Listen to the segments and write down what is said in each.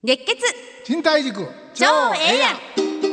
熱血賃貸塾超ええやん。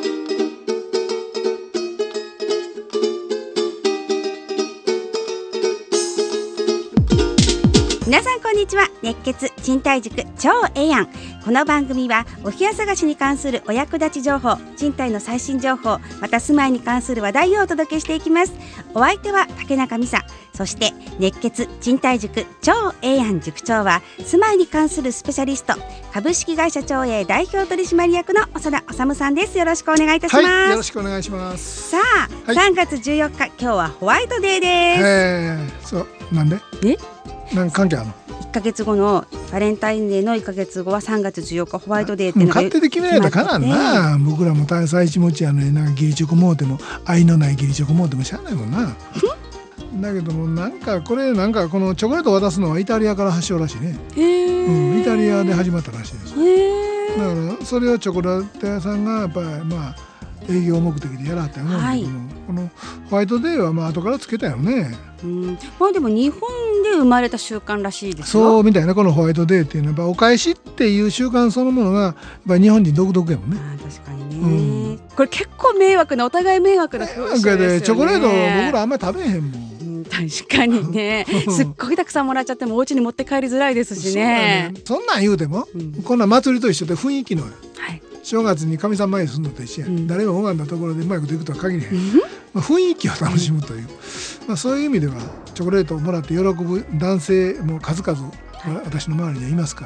皆さんこんにちは。熱血賃貸塾超ええやん。この番組はお部屋探しに関するお役立ち情報、賃貸の最新情報、また住まいに関する話題をお届けしていきます。お相手は竹中美沙、そして熱血賃貸塾超ええやん塾長は住まいに関するスペシャリスト、株式会社超え代表取締役の長田治さんです。よろしくお願いいたします。 はい、よろしくお願いします。 さあ、 はい、 3月14日今日はホワイトデーです。 そうなんで何関係あるの 1ヶ月後のバレンタインデーの1ヶ月後は3月14日ホワイトデーっていうのが勝手で決められたからな。僕らも大祭一持ちやのになんか義理チョコもうても愛のない義理チョコもうてもしゃあないもんなだけどもなんかこれなんかこのチョコレートを渡すのはイタリアから発祥らしいね。イタリアで始まったらしいです。だからそれをチョコレート屋さんがやっぱり営業目的でやらはったよね、はい、このホワイトデーは後からつけたよね。 でも日本で生まれた習慣らしいですよ。 そうみたいな。このホワイトデーっていうのはお返しっていう習慣そのものがやっぱ日本人独特やもんね。 確かにね、これ結構迷惑な、お互い迷惑な風習ですよね。 チョコレート僕らあんまり食べへんもん。 確かにねすっごいたくさんもらっちゃってもお家に持って帰りづらいですしね。 そんなん言うても、こんな祭りと一緒で雰囲気の、正月に神様参りするのと一緒や、誰も拝んだところでうまいこといくとは限りへん、雰囲気を楽しむという、そういう意味ではチョコレートをもらって喜ぶ男性も数々、私の周りにはいますから。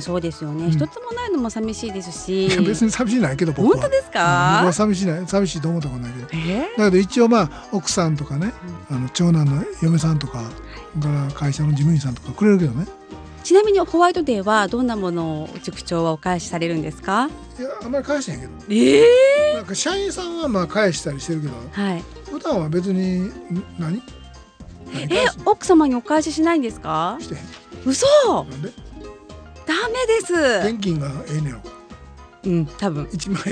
そうですよね、一つもないのも寂しいですし。 別に寂しいないけど僕は。 本当ですか？ 僕は寂しいと思ったことないけど、だけど一応奥さんとかね、長男の嫁さんとかから会社の事務員さんとかくれるけどね。 ちなみにホワイトデーはどんなものを塾長はお返しされるんですか？ いや、あんまり返してへんけど、なんか社員さんは返したりしてるけど、普段は別に何奥様にお返ししないんですか？ してへん。 嘘。 なんで？ ダメです。 現金がええねやろ。 多分 1万円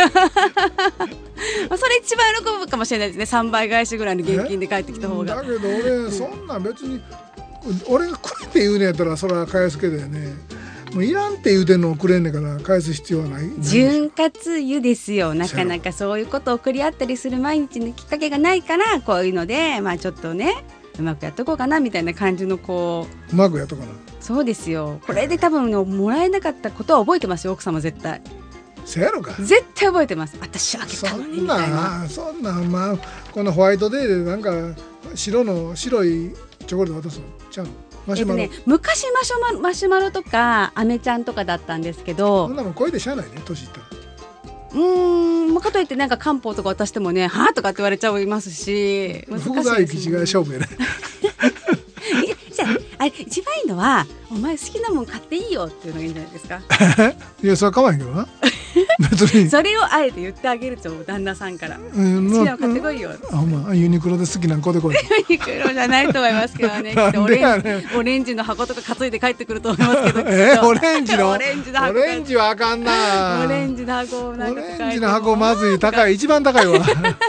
それ一番喜ぶかもしれないですね。3倍返しぐらいの現金で帰ってきた方が。 だけど俺、そんな別に俺がくれって言うねやったらそれは返すけどやね。もういらんって言うてんのをくれんねんから返す必要はない。 潤滑油ですよ。なかなかそういうことを送り合ったりする毎日のきっかけがないから、こういうのでちょっとねうまくやっとこうかなみたいな感じのうまくやっとかな。 そうですよ。これで多分もらえなかったことは覚えてますよ、奥様絶対。 せやろか。 絶対覚えてます。私あげたのにみたいな。 そんなこのホワイトデーでなんか白いチョコレート渡すのちゃうの？マシュマロ、 昔マシュマロとかアメちゃんとかだったんですけど、 そんなもん声でしゃあないね、年いったら。 かといってなんか漢方とか渡してもね、はぁとかって言われちゃいますし、難しいですね。 福沢諭吉が勝負やねじゃあ一番いいのは、お前好きなもん買っていいよっていうのがいいんじゃないですかいや、それは構わへんけどな別にそれをあえて言ってあげると、旦那さんから、好きなの買ってこいよ。 ユニクロで好きなの買ってこい。 ユニクロじゃないと思いますけどねオレンジの箱とか担いで帰ってくると思いますけどオレンジのオレンジの箱、 オレンジはあかんな。 オレンジの箱なんかオレンジの箱まずい、高い、一番高いわ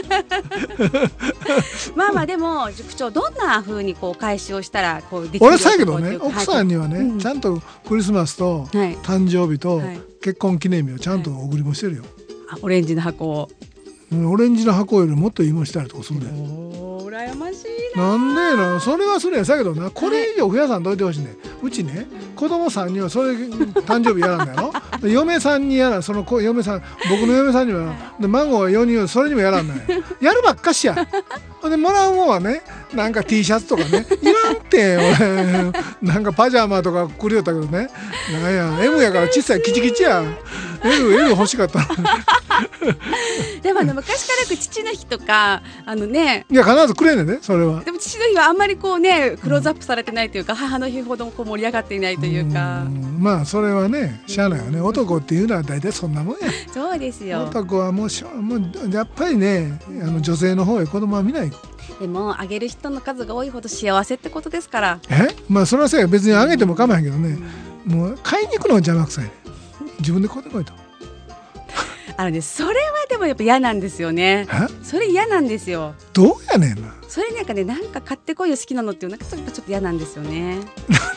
でも塾長、どんな風にお返しをしたらできる？ 俺さやけどね、奥さんにはね、ちゃんとクリスマスと誕生日と結婚記念日をちゃんと贈りもしてるよ。 オレンジの箱を。 オレンジの箱よりもっといいもんしたりとかするね。 羨ましいな。 なんでな、それはするやん。さけどな、これ以上増やさんといてほしいね。うちね、子供さんにはそれ誕生日やらんのやろ嫁さんにやらん、その嫁さん、僕の嫁さんにはで孫が4人はそれにもやらんのややるばっかしやで、もらうもんはね、なんか T シャツとかね、いらんって俺なんかパジャマとかくれよったけどね、なんや M やから小さいキチキチやL 欲しかったでも昔から父の日とかいや必ずくれんねんね、それは。 でも父の日はあんまりクローズアップされてないというか、母の日ほど盛り上がっていないというか。 それはね、しゃあないよね。男っていうのは大体そんなもんや。 そうですよ。 男はもうやっぱりね、女性の方へ子供は見ない。 でもあげる人の数が多いほど幸せってことですから。 それはさ、別にあげても構わへんけどね、もう買いに行くのが邪魔くさいね。自分で買ってこいと。 それはでもやっぱ嫌なんですよね。それ嫌なんですよ。 どうやねんな。 それなんか買ってこいよ好きなのっていうのがちょっと嫌なんですよね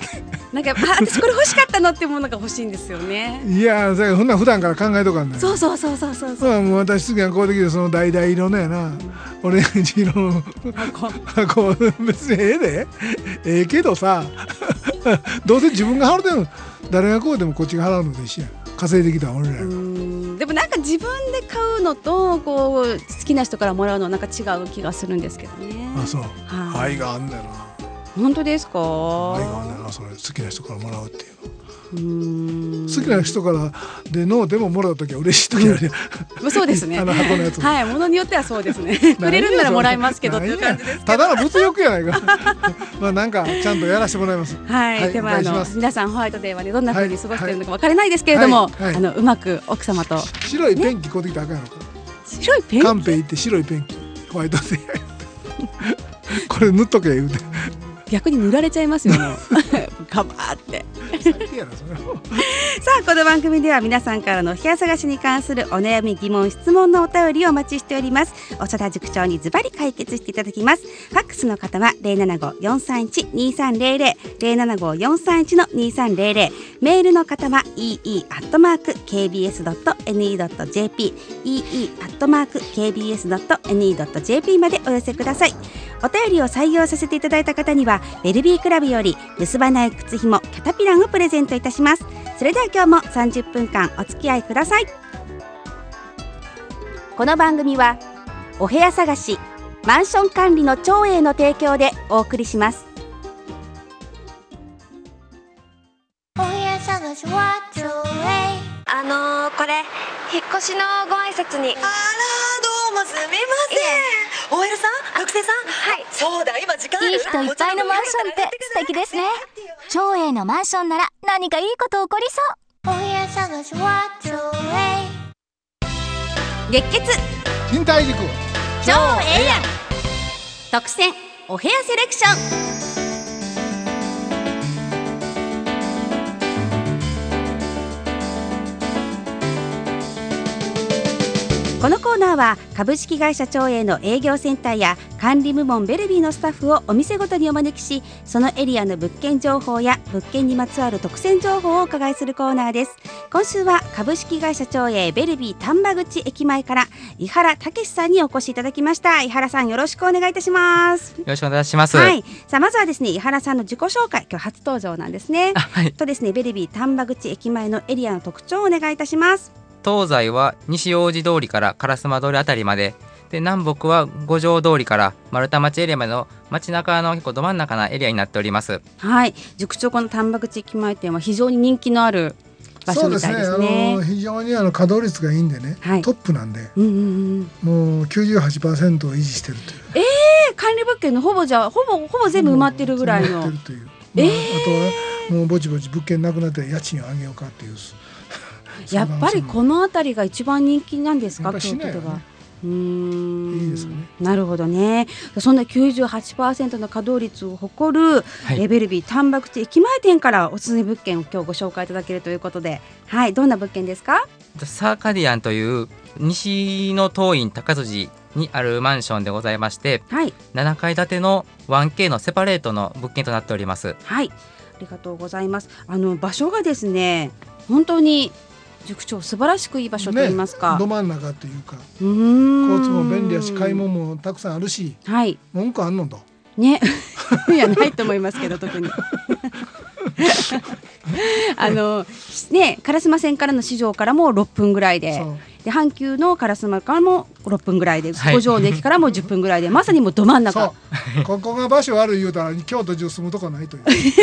なんか私これ欲しかったのっていうものが欲しいんですよね。 いやそれほんな普段から考えとかんねん。 そうそうそうそうそうそう。 もう私次はこうできるその橙色のやな、オレンジ色の箱別にええけどさどうせ自分が払うてんの、誰がこうでもこっちが払うのと一緒や。稼いできた俺ら。 でもなんか自分で買うのとこう好きな人からもらうのはなんか違う気がするんですけどね。 あ、そう、愛があんねんな。 本当ですか？ 愛があんねんな、それ好きな人からもらうっていう。好きな人からでノーでももらうときは嬉しいときあるやん。 そうですね。 箱のやつ。 はい、ものによってはそうですね。くれるんならもらいますけどっていう感じですけど。 ただの物欲やないか。まあなんかちゃんとやらせてもらいます。 はい。でも皆さんホワイトデーはねどんな風に過ごしているのか分からないですけれども、うまく奥様と白いペンキ買うてきたらあかんやろか。 白いペンキ。 カンペ行って白いペンキホワイトデー。これ塗っとけ言うて。 逆に塗られちゃいますよ。カバーって。さあこの番組では皆さんからのお部屋探しに関するお悩み疑問質問のお便りをお待ちしております。長田塾長にズバリ解決していただきます。ファックスの方は 075-431-2300 075-431-2300 メールの方は ee@kbs.ne.jp ee@kbs.ne.jp までお寄せください。お便りを採用させていただいた方にはベルビークラブより結ばない靴ひもキャタピランをプレゼントいたします。それでは今日も30分間お付き合いください。この番組はお部屋探しマンション管理の長英の提供でお送りします。 お部屋探しは長英。 これ引っ越しのご挨拶に。 あらどうもすみません。OL さん学生さん。 はい。 そうだ今時間ある。 いい人いっぱいのマンションって素敵ですね。長英のマンションなら何かいいこと起こりそう。お部屋探しは長英。 熱血賃貸塾超ええやん特選お部屋セレクション。このコーナーは株式会社長英の営業センターや管理部門ベルビーのスタッフをお店ごとにお招きし、そのエリアの物件情報や物件にまつわる特選情報をお伺いするコーナーです。今週は株式会社長英ベルビー丹波口駅前から井原武さんにお越しいただきました。井原さんよろしくお願いいたします。 よろしくお願いします。 はい、さあまずはですね井原さんの自己紹介、今日初登場なんですね。 はい、 とですねベルビー丹波口駅前のエリアの特徴をお願いいたします。 東西は西大路通りから烏丸通りあたりまで、で南北は五条通りから丸太町エリアまでの街中の結構ど真ん中なエリアになっております。 はい、塾長この丹波口駅前店は非常に人気のある場所みたいですね。 そうですね、非常に稼働率がいいんでね、はい、トップなんで、もう 98% を維持してるという。 管理物件のほぼ全部埋まってるぐらいの。あとはもうぼちぼち物件なくなって家賃を上げようかっていう。 やっぱりこの辺りが一番人気なんですか、京都では。 いいですね。 なるほどね。そんな 98% の稼働率を誇る、ベルビー丹波口駅前店からおすすめ物件を今日ご紹介いただけるということで、はい、どんな物件ですか？ サーカディアンという西の東院高辻にあるマンションでございまして、はい、7階建ての 1K のセパレートの物件となっております。 はい、ありがとうございます。場所がですね本当に塾長素晴らしくいい場所といいますか、 ど真ん中というか、交通も便利やし買い物もたくさんあるし、はい、文句あんのとねいやないと思いますけど特にね、烏丸線からの四条からも6分ぐらいで阪急の烏丸からも6分ぐらいで、五条の駅からも10分ぐらいで、まさにもうど真ん中。 ここが場所悪い言うたら京都中住むとこないという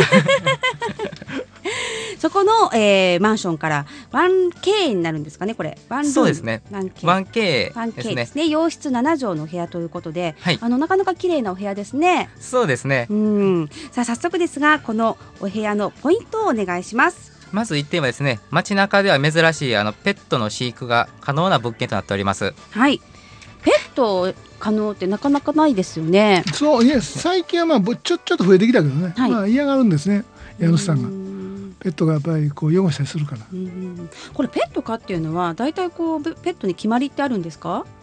そこの、マンションから 1K になるんですかね、これ。 そうですね、 1K ですね。洋室7畳のお部屋ということで、はい、なかなか綺麗なお部屋ですね。 そうですね。 さあ早速ですがこのお部屋のポイントをお願いします。 まず1点はですね、街中では珍しいペットの飼育が可能な物件となっております。 はい、ペット可能ってなかなかないですよね。 そう、いや最近はちょっと増えてきたけどね、はい、嫌がるんですね、家主さんが。ペットがやっぱりこう汚したりするから。 これペット飼っていうのはだいたいこうペットに決まりってあるんですか？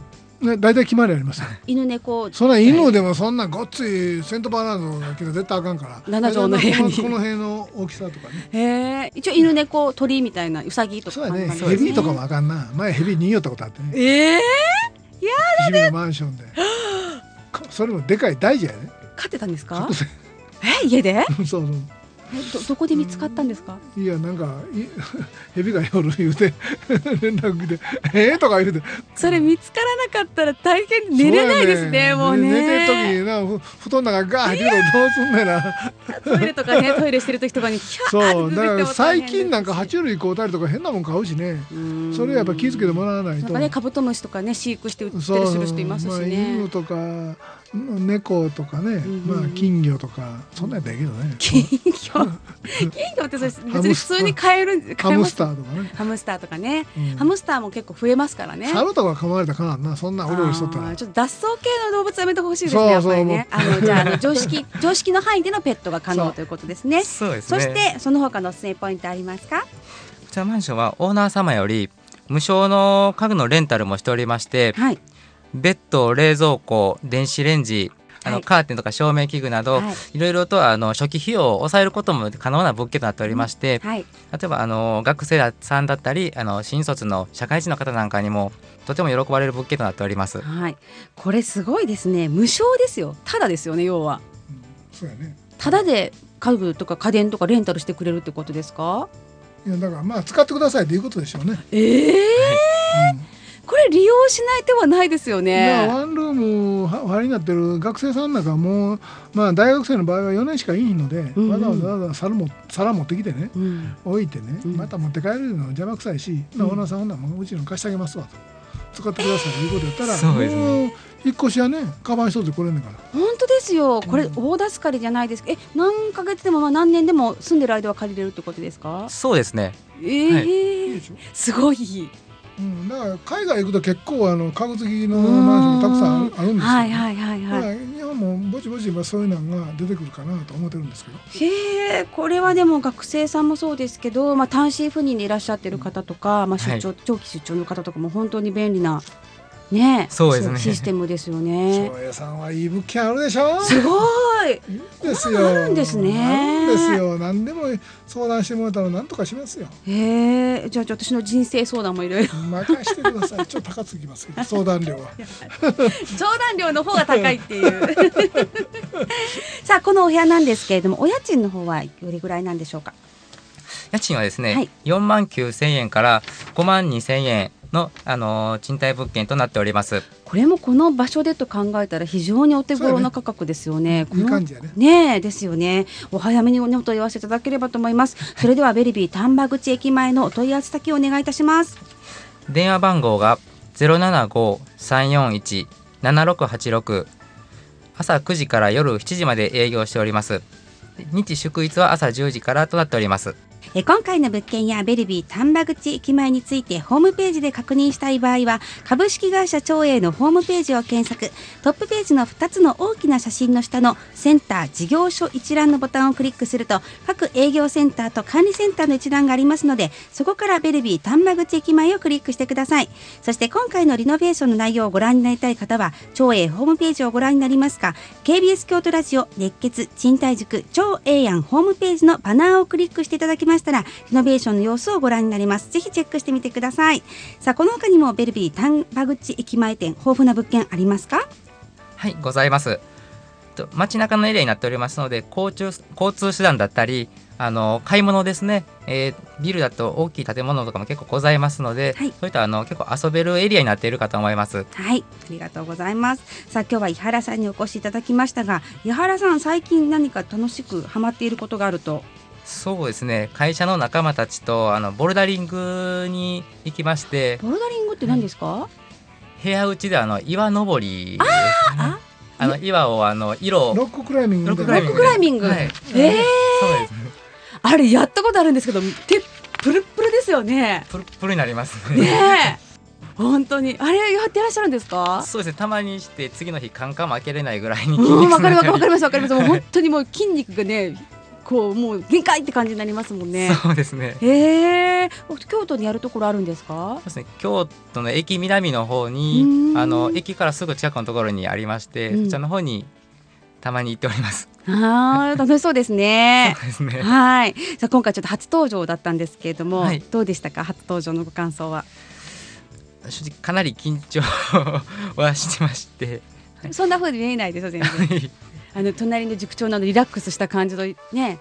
ね、大体決まりありますよ。 犬猫そんな犬でもそんなごっついセントバーナードが来たら絶対あかんから、 7畳の部屋にこの辺の大きさとかね。 へえ、一応犬猫鳥みたいなウサギとかそうやね、 感じですね。 ヘビとかもあかんな。前ヘビ逃げたことあってね、 や日々のマンションでそれもでかい大事やね。 飼ってたんですか？家でそうそう、 どこで見つかったんですか？ いやなんかヘビが夜言うて連絡来てとか言うて、 それ見つからなかったら大変寝れないですね。もうね、 寝てる時にな布団の中ガー入ってるとどうすんねんな。 トイレとかね、トイレしてる時とかにキャーそうだから最近なんか爬虫虫類買うたりとか変なもん買うしね、それやっぱ気付けてもらわないと。 なんかね、カブトムシとかね飼育して売ってたりする人いますしまあ、 ね。 犬とか猫とかね、まあ金魚とかそんなんやったらいいけどね。 金魚ってそれ別に普通に買える。 ハムスターとかね。 ハムスターとかね、ハムスターも結構増えますからね。 猿とか噛まれたらかなんな、そんなうろうろしとったら。 ちょっと脱走系の動物やめてほしいですね。やっぱりね。じゃあ常識の範囲でのペットが可能ということですね。 そうですね。 そしてその他のおすすめポイントありますか？ こちらマンションはオーナー様より無償の家具のレンタルもしておりまして、 はい、 ベッド、冷蔵庫、電子レンジ、カーテンとか照明器具など、いろいろと初期費用を抑えることも可能な物件となっておりまして、例えば学生さんだったり新卒の社会人の方なんかにもとても喜ばれる物件となっております。 はい、これすごいですね。無償ですよ。ただですよね、要は。 そうやね。 ただで家具とか家電とかレンタルしてくれるってことですか？ いやだからまあ使ってくださいということでしょうね。 これ利用しない手はないですよね。 ワンルームお入りになってる学生さんなんかもう、まあ、大学生の場合は4年しかいいので、わざわざ皿持ってきてね、置いてね、また持って帰るの邪魔くさいし、オーナーさんほんならもううちの貸してあげますわと、使ってくださいということやったら、 そうですね、 もう引っ越しはねカバン一つで来れんねんから。 本当ですよ。これ大助かりじゃないですか。何ヶ月でも何年でも住んでる間は借りれるってことですか？ そうですね。 すごい。 だから海外行くと結構家具付きのマンションもたくさんあるんですよ。日本もぼちぼちそういうのが出てくるかなと思ってるんですけど。 これはでも学生さんもそうですけど、単身赴任でいらっしゃってる方とか、長期出張の方とかも本当に便利なね、 そうですね、 システムですよね。 庄屋さんはいい物件あるでしょ。 すごい。 ですよ。 あるんですね。 あるんですよ。何でも相談してもらったら何とかしますよ。 じゃあ私の人生相談もいろいろ任してください。ちょっと高すぎますけど相談料は相談料の方が高いっていうさあこのお部屋なんですけれども、お家賃の方はどれぐらいなんでしょうか？ 家賃はですね、49,000円から52,000円の、賃貸物件となっております。 これもこの場所でと考えたら非常にお手頃な価格ですよね。 いい感じやね。 ねえですよね。お早めにお問い合わせいただければと思います。それではベルビー丹波口駅前のお問い合わせ先をお願いいたします。 電話番号が 075-341-7686、朝9時から夜7時まで営業しております。日祝日は朝10時からとなっております。 今回の物件やベルビー丹波口駅前についてホームページで確認したい場合は、株式会社長英のホームページを検索、トップページの2つの大きな写真の下のセンター事業所一覧のボタンをクリックすると、各営業センターと管理センターの一覧がありますので、そこからベルビー丹波口駅前をクリックしてください。そして今回のリノベーションの内容をご覧になりたい方は、長英ホームページをご覧になりますか、 KBS 京都ラジオ熱血賃貸塾長英庵ホームページのバナーをクリックしていただきましたら、リノベーションの様子をご覧になります。ぜひチェックしてみてください。さあこの他にもベルビー丹波口駅前店、豊富な物件ありますか？ はい、ございます。街中のエリアになっておりますので、交通手段だったり買い物ですね、ビルだと大きい建物とかも結構ございますので、そういった結構遊べるエリアになっているかと思います。 はい、ありがとうございます。さあ今日は井原さんにお越しいただきましたが、井原さん最近何か楽しくハマっていることがあると？ そうですね、会社の仲間たちとボルダリングに行きまして。 ボルダリングって何ですか？ 部屋内で岩登りですね。岩を色ロッククライミング。 ロッククライミング、 そうです。 あれやったことあるんですけど、手プルプルですよね。 プルプルになりますね。 ねえ本当にあれやってらっしゃるんですか？ そうですね、たまにして次の日カンカンも開けれないぐらいにわかりますもう本当にもう筋肉がね構もう限界って感じになりますもんね。 そうですね。 京都にやるところあるんですか？ そうですね、京都の駅南の方に駅からすぐ近くのところにありまして、そちらの方にたまに行っております。 楽しそうですね。 そうですね。 はい。さあ今回ちょっと初登場だったんですけれども、どうでしたか？初登場のご感想は。 正直かなり緊張はしてまして、 そんな風に見えないですよ全然。隣の塾長のリラックスした感じのね。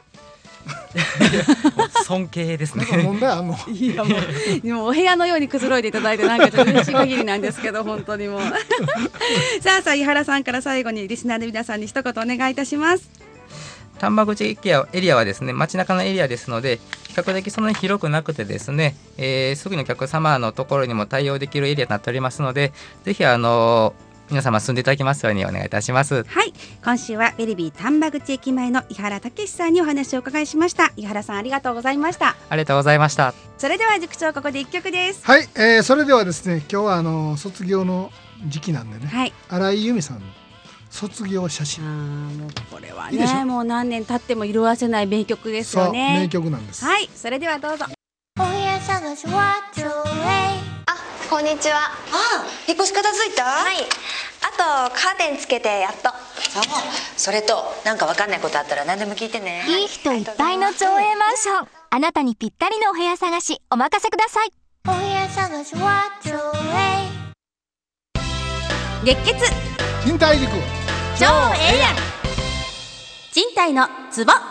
尊敬ですね。 問題あんの？ いやもうでもお部屋のようにくつろいでいただいてなんかちょっと嬉しい限りなんですけど本当にもうさあ井原さんから最後にリスナーの皆さんに一言お願いいたします。 丹波口エリアはですね、街中のエリアですので比較的そんなに広くなくてですね、すぐにお客様のところにも対応できるエリアになっておりますので、ぜひ皆様住んでいただきますようにお願いいたします。 はい、今週はベルビー丹波口駅前の井原武さんにお話をお伺いしました。井原さんありがとうございました。 ありがとうございました。 それでは塾長ここで一曲です。 はい、それではですね、今日は卒業の時期なんでね、はい、新井由美さんの卒業写真。 もうこれはねもう何年経っても色褪せない名曲ですよね。 そう名曲なんです。 はい、それではどうぞ。 お部屋探しはちょい。 こんにちは。 引っ越し片付いた？ はい。あとカーテンつけてやっと。 それとなんかわかんないことあったら何でも聞いてね。 いい人いっぱいの町営マンション、あなたにぴったりのお部屋探しお任せください。お部屋探しはちょい。 熱血賃貸塾超ええやん。賃貸のツボ。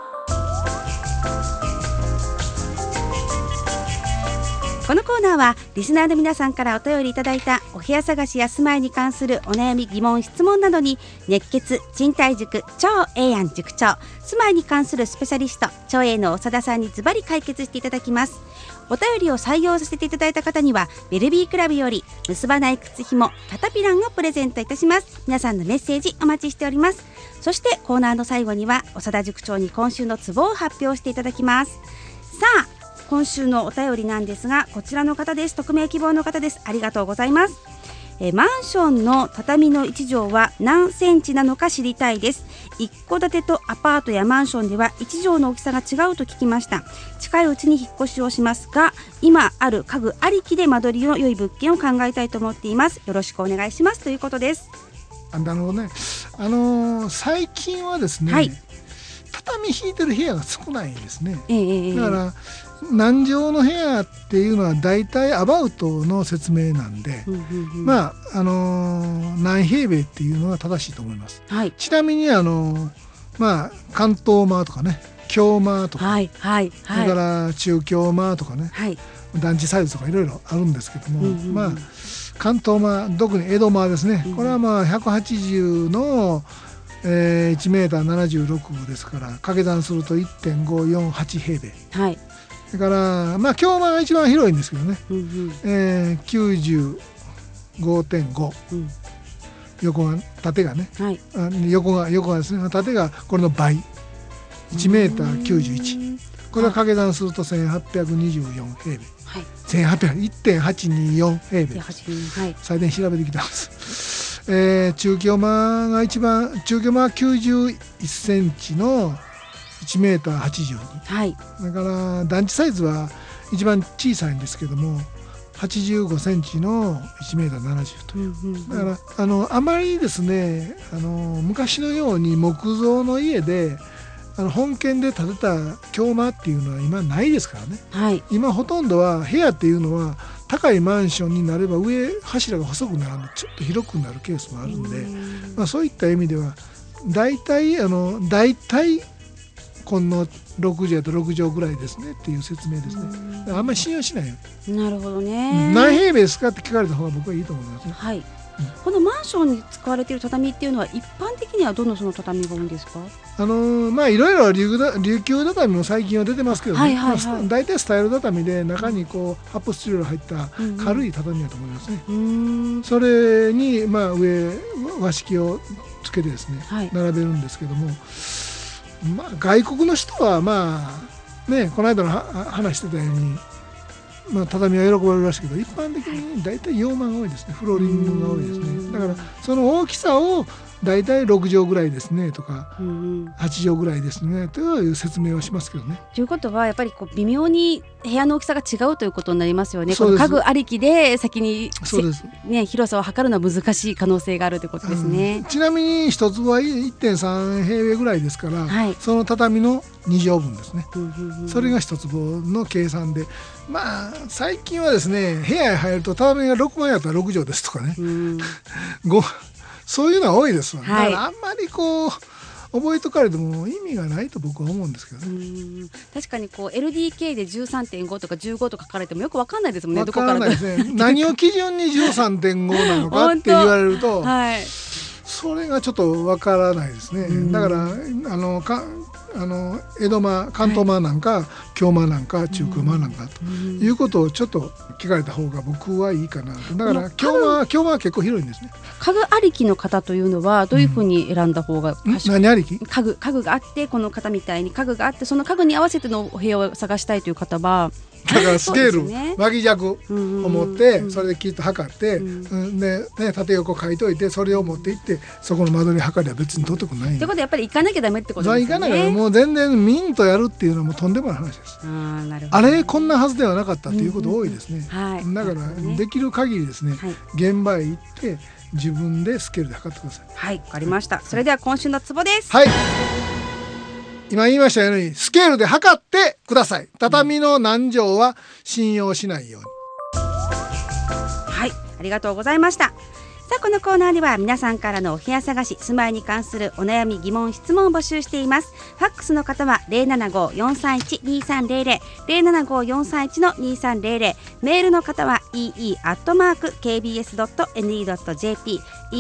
このコーナーはリスナーの皆さんからお便りいただいたお部屋探しや住まいに関するお悩み疑問質問などに熱血賃貸塾超ええやん塾長、住まいに関するスペシャリスト超えの長田さんにズバリ解決していただきます。お便りを採用させていただいた方にはベルビークラブより結ばない靴ひもキャタピランをプレゼントいたします。皆さんのメッセージお待ちしております。そしてコーナーの最後には長田塾長に今週のツボを発表していただきます。さあ今週のお便りなんですが、こちらの方です。匿名希望の方です。ありがとうございます。マンションの畳の1畳は何センチなのか知りたいです。一戸建てとアパートやマンションでは1畳の大きさが違うと聞きました。近いうちに引っ越しをしますが、今ある家具ありきで間取りの良い物件を考えたいと思っています。よろしくお願いしますということです。 なるほどね。最近はですね、はい、畳引いてる部屋が少ないんですね。だから何畳の部屋っていうのはだいたいアバウトの説明なんで、まあ何平米っていうのが正しいと思います。はい、ちなみにまあ関東間とかね、京間とか、それから中京間とかね、団地サイズとかいろいろあるんですけども、まあ関東間、特に江戸間ですね、これはまあ180の1メーター76ですから掛け算すると 1.548 平米、はい、だからまあ京間が一番広いんですけどね、95.5、横が縦がね、はい、横がですね、縦がこれの倍1メーター91、これを掛け算すると1824平米、はい、1.824平米、最大調べてきたんです。中京間が中京間は91センチの1メーター82、はい、だから団地サイズは一番小さいんですけども85センチの1メーター70という、だからあまりですね昔のように木造の家で本件で建てた京間っていうのは今ないですからね、はい、今ほとんどは部屋っていうのは高いマンションになれば上柱が細くなるのでちょっと広くなるケースもあるんで、まあ、そういった意味では大体この6畳と6畳ぐらいですねっていう説明ですね。あんまり信用しないよ。 なるほどね。 何平米ですかって聞かれた方が僕はいいと思いますね。はい、 このマンションに使われている畳っていうのは一般的にはどのその畳が多いんですか？ まあいろいろ琉球畳も最近は出てますけどね、大体スタイル畳で中にこう発泡スチロール入った軽い畳だと思いますね。それにまあ上和式をつけてですね、並べるんですけども、まあ、外国の人はまあね、この間の話してたように、まあ、畳は喜ばれるらしいけど一般的に大体洋間が多いですね。フローリングが多いですね。だからその大きさをだいたい6畳ぐらいですねとか、8畳ぐらいですねという説明をしますけどね。 ということはやっぱりこう微妙に部屋の大きさが違うということになりますよね。この家具ありきで先に広さを測るのは難しい可能性があるということですね。 ちなみに一坪は 1.3 平米ぐらいですから、その畳の2畳分ですね。それが一坪の計算で、まあ最近はですね部屋へ入ると畳が6枚あったら6畳ですとかねそういうのは多いですわ、だからあんまりこう覚えとかれても意味がないと僕は思うんですけどね。 確かにこう LDK で 13.5 とか15とか書かれてもよく分かんないですもんね。 分からないですね何を基準に 13.5 なのかって言われると、それがちょっと分からないですね。だから江戸間関東間なんか、京間なんか中空間なんかということをちょっと聞かれた方が僕はいいかなと。だから京間は結構広いんですね。 家具ありきの方というのはどういうふうに選んだ方が、 何ありき？ 家具があって、この方みたいに家具があってその家具に合わせてのお部屋を探したいという方はだからスケール、脇尺を持ってそれできっと測って、で縦横書いといてそれを持っていってそこの間取り測りは別に取ってこない。 ってことはやっぱり行かなきゃダメってことですね。 行かなきゃもう全然ミンとやるっていうのはもうとんでもない話です。あれこんなはずではなかったっていうこと多いですね。だからできる限りですね、現場へ行って自分でスケールで測ってください。 はい、わかりました。それでは今週のツボです。 はい、今言いましたようにスケールで測ってください。畳の何畳は信用しないように。 はい、ありがとうございました。さあこのコーナーでは皆さんからのお部屋探し、住まいに関するお悩み疑問質問を募集しています。ファックスの方は 075-431-2300 075-431-2300、メールの方は ee@kbs.ne.jp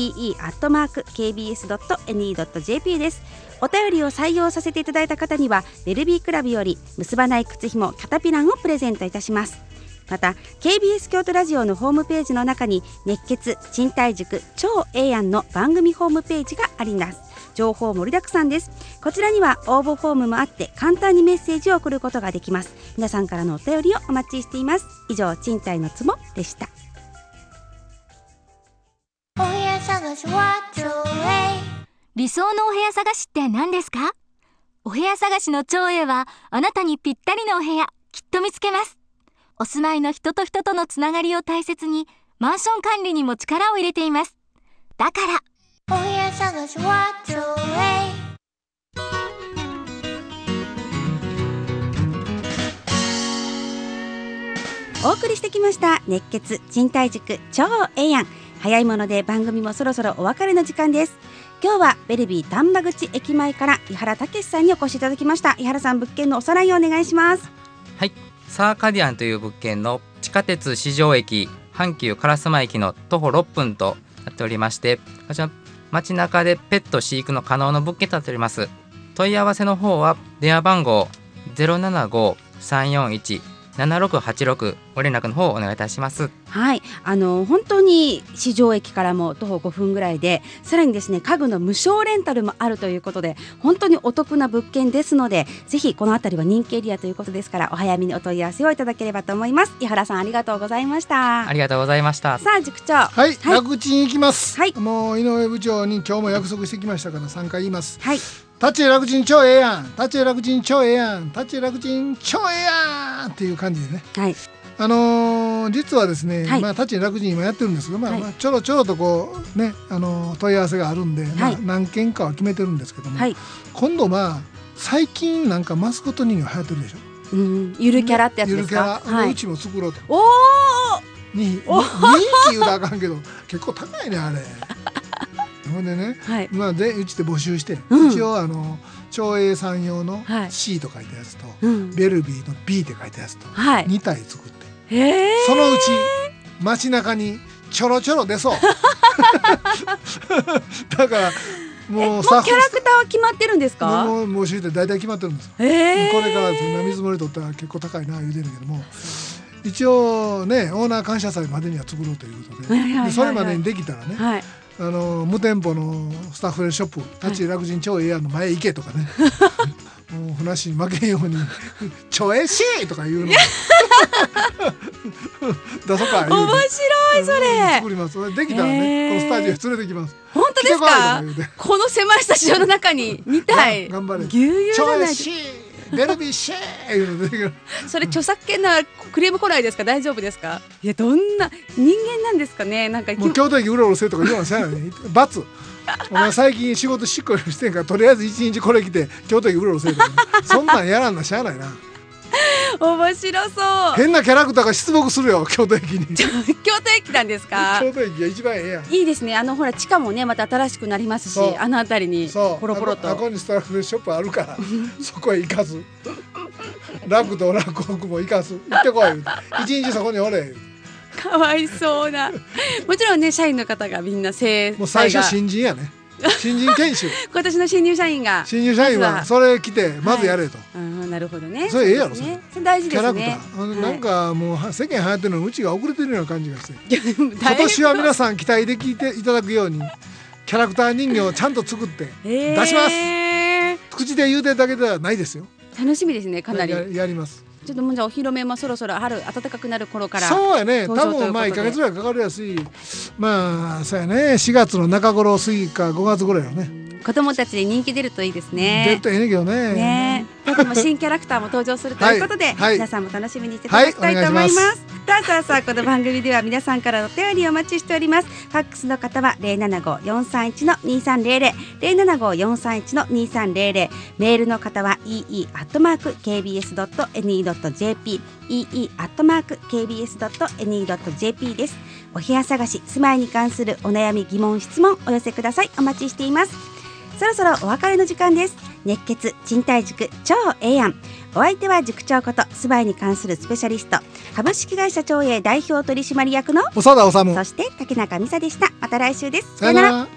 ee@kbs.ne.jp です。お便りを採用させていただいた方にはベルビークラブより結ばない靴ひもキャタピランをプレゼントいたします。また KBS 京都ラジオのホームページの中に熱血賃貸塾超ええやんの番組ホームページがあります。情報盛りだくさんです。こちらには応募フォームもあって簡単にメッセージを送ることができます。皆さんからのお便りをお待ちしています。以上、賃貸のツボでした。 お部屋探しは理想のお部屋探しって何ですか？お部屋探しの超えはあなたにぴったりのお部屋きっと見つけます。お住まいの人と人とのつながりを大切にマンション管理にも力を入れています。だからお部屋探しは超お送りしてきました熱血賃貸塾超ええやん。早いもので番組もそろそろお別れの時間です。今日はベルビー丹波口駅前から井原武さんにお越しいただきました。井原さん、物件のおさらいをお願いします。 はい、サーカディアンという物件の地下鉄四条駅阪急烏丸駅の徒歩6分となっておりまして、こちら街中でペット飼育の可能な物件となっております。問い合わせの方は電話番号 075-341-7686 ご連絡の方をお願いいたします。 はい、本当に四条駅からも徒歩5分ぐらいで、さらにですね家具の無償レンタルもあるということで本当にお得な物件ですので、ぜひこの辺りは人気エリアということですからお早めにお問い合わせをいただければと思います。井原さん、ありがとうございました。 ありがとうございました。 さあ塾長、 はい、楽ちん行きます。 はい、 もう井上部長に今日も約束してきましたから3回言います。 はい、 タッチ楽ちん超ええやん、タッチ楽ちん超ええやん、タッチ楽ちん超ええやんっていう感じでね。 はい、 実はですね、タッチ楽ちん今やってるんですけど、ちょろちょろとこうね問い合わせがあるんで、何件かは決めてるんですけども、今度最近なんかマスコット人形流行ってるでしょ。 ゆるキャラってやつですか。 ゆるキャラ、うちも作ろうと。 お 2匹言うたらあかんけど結構高いねあれ。ほんでね、うちで募集して、一応長英さん用の C と書いたやつと、ベルビーの B って書いたやつと、2体作って、そのうち街中にちょろちょろ出そう。だからもうキャラクターは決まってるんですか？ もう募集って大体決まってるんですよ。これから見積もり取ったら結構高いな言うてるけども、一応ねオーナー感謝祭までには作ろうということで、それまでにできたらね、無店舗のスタッフショップタッチ楽ちん超ええやんの前行けとかね、もう話に負けんように超ええしとか言うの出そうか。 面白いそれ。 作ります。できたらねこのスタジオに連れてきます。 本当ですか。この狭いスタジオの中に2体頑張れぎゅうぎゅうじゃないです超シーベルビーシェーいうの出てくる。 それ著作権なクレーム来ないですか。大丈夫ですか。いやどんな人間なんですかね。なんかもう京都駅うろうろせえとか言うのせやない罰。お前最近仕事しっこりしてんからとりあえず一日これ来て京都駅うろうろせえとかそんなんやらんなしゃあないな。 面白そう。 変なキャラクターが出没するよ京都駅に。 京都駅なんですか。 京都駅が一番ええやん。 いいですね。ほら地下もねまた新しくなりますし、あの辺りにポロポロと。 あこにスタッフショップあるからそこへ行かず楽と楽国も行かず行ってこい一日そこにおれ。 かわいそうな。もちろんね社員の方がみんなもう最初新人やね。新人研修今年の新入社員はそれ来てまずやれと、 なるほどね。 それええやろ。それ大事ですね。 キャラクター、なんかもう世間流行ってるのうちが遅れてるような感じがして今年は皆さん期待できていただくようにキャラクター人形をちゃんと作って出します、口で言うてるだけではないですよ。 楽しみですね。かなりやります。 ちょっともうじゃあお披露目もそろそろ春暖かくなる頃からそうやね。多分まあ1ヶ月ぐらいかかるやし、まあそうやね4月の中頃過ぎか5月ぐらいよね。 子供たちで人気出るといいですね。 出るとええねんけどね。 でも新キャラクターも登場するということで、皆さんも楽しみにしていただきたいと思います。さあこの番組では皆さんからのお便りをお待ちしております。ファックスの方は 075-431-2300 075-431-2300 メールの方は ee@kbs.ne.jp ee@kbs.ne.jp です。お部屋探し住まいに関するお悩み疑問質問お寄せください。お待ちしています。そろそろお別れの時間です。熱血賃貸塾超ええやん。お相手は塾長こと住まいに関するスペシャリスト株式会社長栄代表取締役の長田治、 そして竹中美沙でした。また来週です。 さよなら。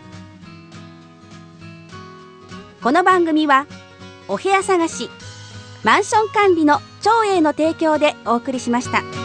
この番組はお部屋探しマンション管理の長栄の提供でお送りしました。